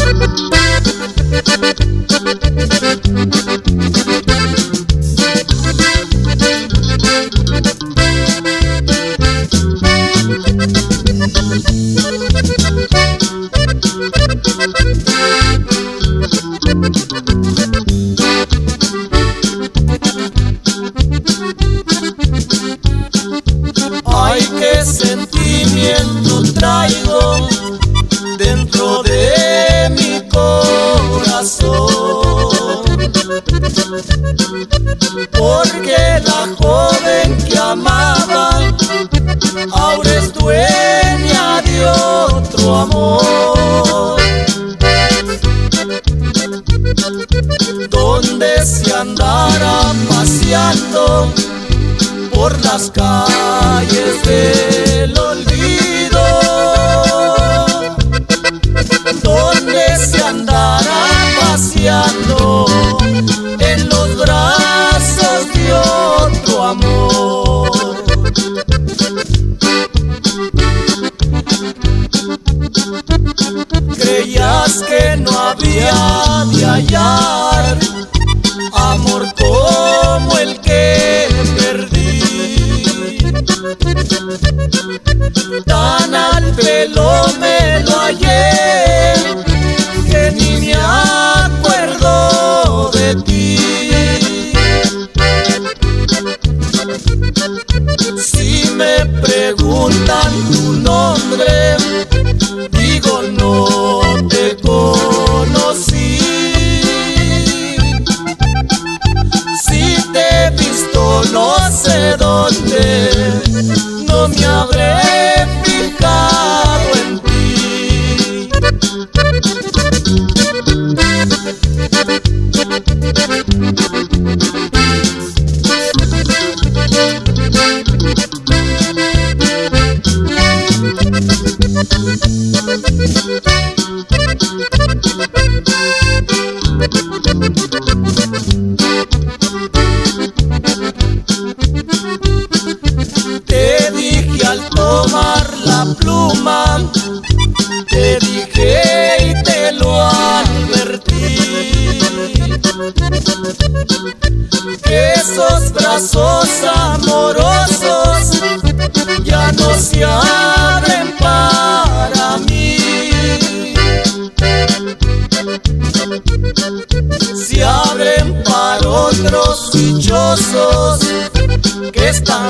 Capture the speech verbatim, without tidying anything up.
Ay, qué sentimiento traigo dentro de mi corazón, porque la joven que amaba ahora es dueña de otro amor. Donde se andará paseando por las calles del olvido, donde se andará paseando en los brazos de otro amor. Creías que no había de hallar amor como el que perdí, tan al pelo me lo hallé que ni me acuerdo de ti. Si me preguntan tu nombre, digo no te conocí. Si te he visto no sé dónde, no me habré fijado en ti. Te dije al tomar la pluma, te dije y te lo advertí, que esos brazos amorosos ya no se abren para mí, se abren para otros dichosos que están